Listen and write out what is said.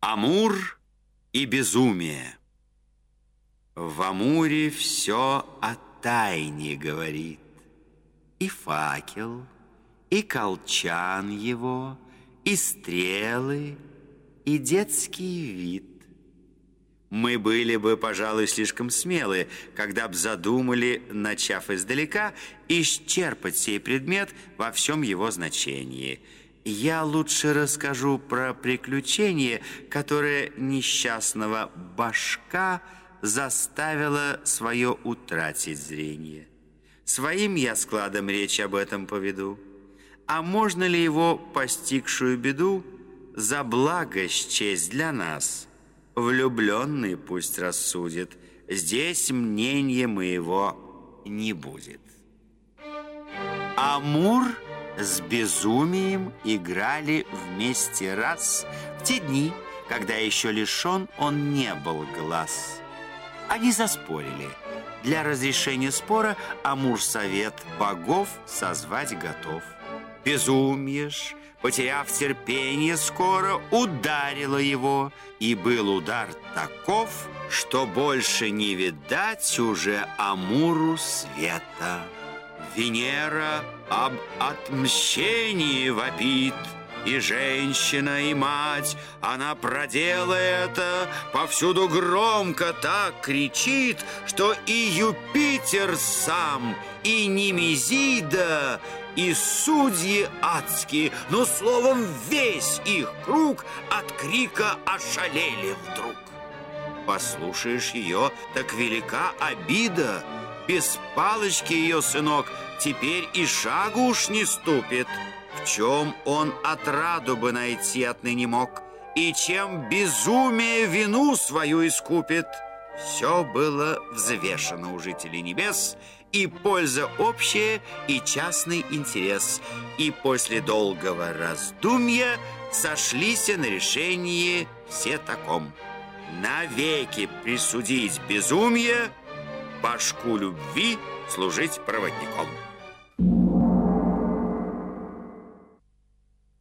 Амур и безумие. В Амуре все о тайне говорит. И факел, и колчан его, и стрелы, и детский вид. Мы были бы, пожалуй, слишком смелы, когда б задумали, начав издалека, исчерпать сей предмет во всем его значении. Я лучше расскажу про приключение, которое несчастного башка заставило свое утратить зрение. Своим я складом речь об этом поведу. А можно ли его постигшую беду за благо счесть для нас? Влюбленный пусть рассудит, здесь мнения моего не будет. Амур с безумием играли вместе раз в те дни, когда еще лишен он не был глаз. Они заспорили. Для разрешения спора Амур совет богов созвать готов. Безумие ж, потеряв терпение, скоро ударило его, и был удар таков, что больше не видать уже Амуру света. Венера об отмщении вопит, и женщина, и мать, она проделала это, повсюду громко так кричит, что и Юпитер сам, и Немезида, и судьи адские, но словом весь их круг от крика ошалели вдруг. Послушаешь ее, так велика обида. Без палочки ее сынок теперь и шагу уж не ступит. В чем он отраду бы найти отныне мог, и чем безумие вину свою искупит? Все было взвешено у жителей небес, и польза общая, и частный интерес. И после долгого раздумья сошлись на решении все таком: навеки присудить безумие, башку любви служить проводником.